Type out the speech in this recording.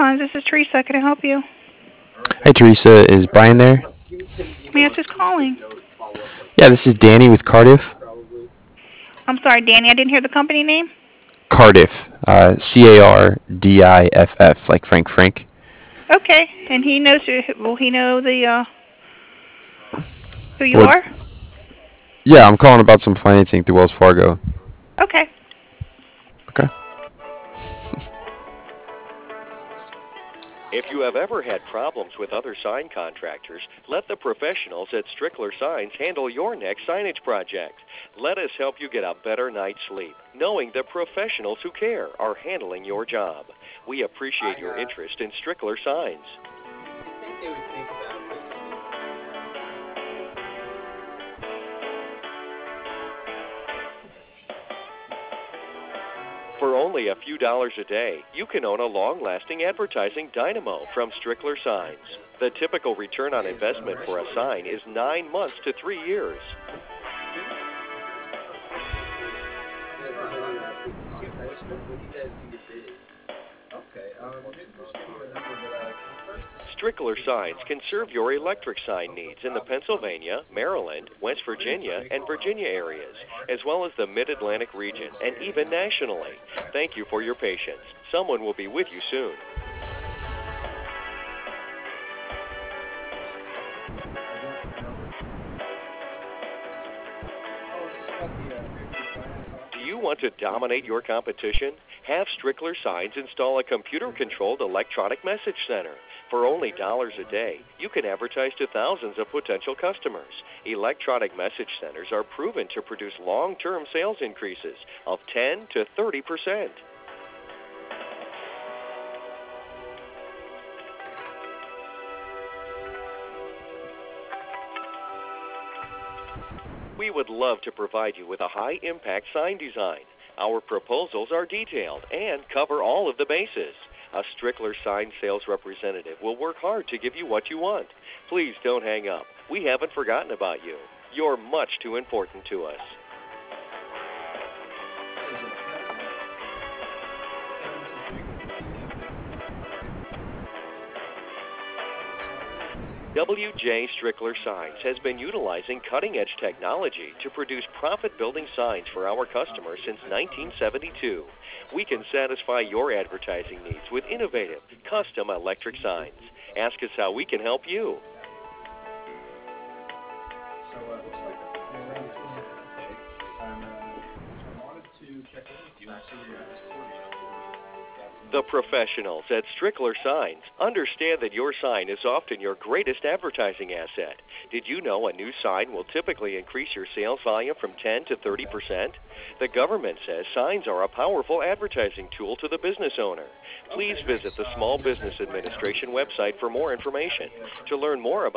Signs. This is Teresa. Can I help you? Hi, Teresa. Is Brian there? May I ask who's calling? Yeah, this is Danny with Cardiff. I'm sorry, Danny. I didn't hear the company name. Cardiff. Cardiff, like Frank Frank. Okay, and he knows. Will he know the who you Well, are? yeah, I'm calling about some financing through Wells Fargo. Okay. Okay. If you have ever had problems with other sign contractors, let the professionals at Strickler Signs handle your next signage project. Let us help you get a better night's sleep, knowing the professionals who care are handling your job. We appreciate your interest in Strickler Signs. For only a few dollars a day, you can own a long-lasting advertising dynamo from Strickler Signs. The typical return on investment for a sign is 9 months to 3 years. Strickler Signs can serve your electric sign needs in the Pennsylvania, Maryland, West Virginia, and Virginia areas, as well as the Mid-Atlantic region, and even nationally. Thank you for your patience. Someone will be with you soon. Do you want to dominate your competition? Have Strickler Signs install a computer-controlled electronic message center. For only dollars a day, you can advertise to thousands of potential customers. Electronic message centers are proven to produce long-term sales increases of 10 to 30%. We would love to provide you with a high-impact sign design. Our proposals are detailed and cover all of the bases. A Strickler Sign sales representative will work hard to give you what you want. Please don't hang up. We haven't forgotten about you. You're much too important to us. W.J. Strickler Signs has been utilizing cutting-edge technology to produce profit-building signs for our customers since 1972. We can satisfy your advertising needs with innovative, custom electric signs. Ask us how we can help you. The professionals at Strickler Signs understand that your sign is often your greatest advertising asset. Did you know a new sign will typically increase your sales volume from 10 to 30%? The government says signs are a powerful advertising tool to the business owner. Please visit the Small Business Administration website for more information. To learn more about